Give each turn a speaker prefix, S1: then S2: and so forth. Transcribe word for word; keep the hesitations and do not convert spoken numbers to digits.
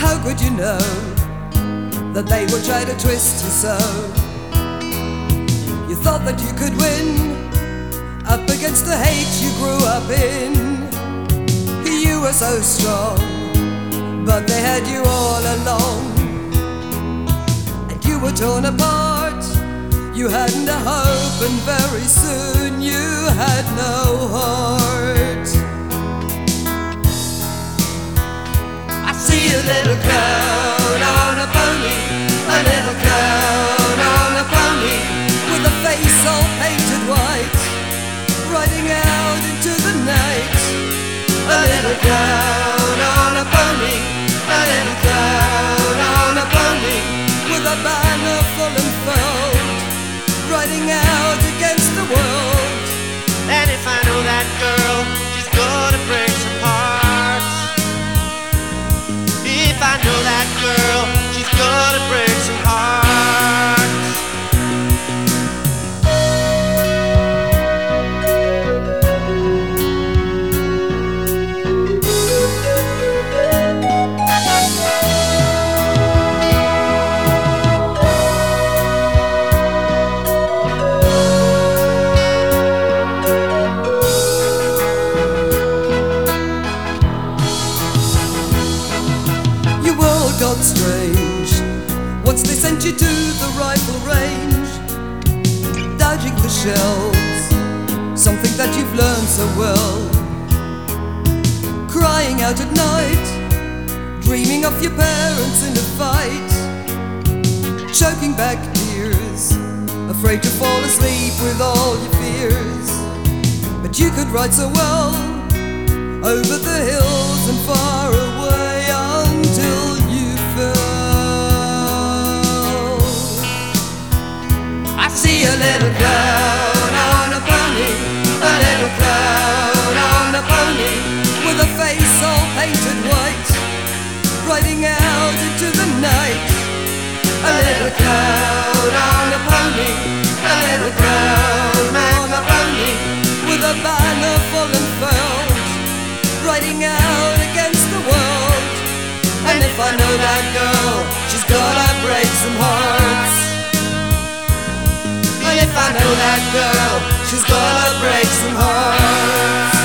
S1: How could you know that they would try to twist you so? You thought that you could win up against the hate you grew up in. You were so strong, but they had you all along. And you were torn apart, you hadn't a hope, and very soon you had no heart. I see a little clown on a pony, a little clown on a pony, with a face all painted white, riding out into the night. A little clown on a pony, a little clown on a pony, with a banner full and furled, riding out against the world.
S2: And if I know that girl, she's gonna break some hearts. If I know that girl, she's gonna break some hearts.
S1: Got strange once they sent you to the rifle range, dodging the shells, something that you've learned so well. Crying out at night, dreaming of your parents in a fight, choking back tears, afraid to fall asleep with all your fears. But you could ride so well over the hills and far away until I see a little clown on a pony, a little clown on a pony, with a face all painted white, riding out into the night. A little clown on a pony, a little clown on a pony, with a banner full and furled, riding out against the world. And if I know that girl, she's gonna break some hearts. And if I know that girl, she's gonna break some hearts.